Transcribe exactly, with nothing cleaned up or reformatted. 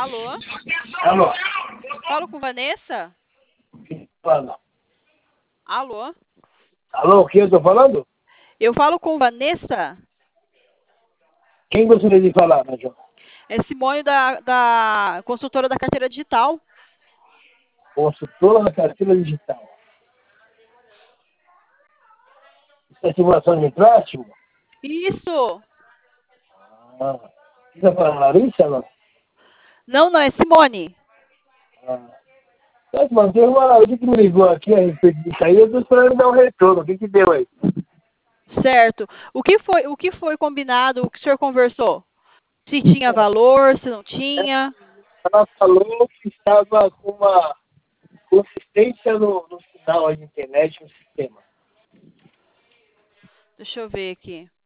Alô? Alô? Falo com Vanessa? Quem tá falando? Alô? Alô, quem eu tô falando? Eu falo com Vanessa? Quem gostaria de falar, Major? É Simone da, da consultora da carteira digital. Consultora da carteira digital. Isso é simulação de empréstimo? Isso! Ah. Você tá falando Larissa, não? Não, não, é Simone. Ah. Mas, mano, tem uma Larissa que me ligou aqui a respeito disso aí, eu tô esperando dar um retorno. O que que deu aí? Certo. O que foi, o que foi combinado, o que o senhor conversou? Se tinha valor, se não tinha? Ela falou que estava com uma consistência no, no sinal aí de internet, no sistema. Deixa eu ver aqui.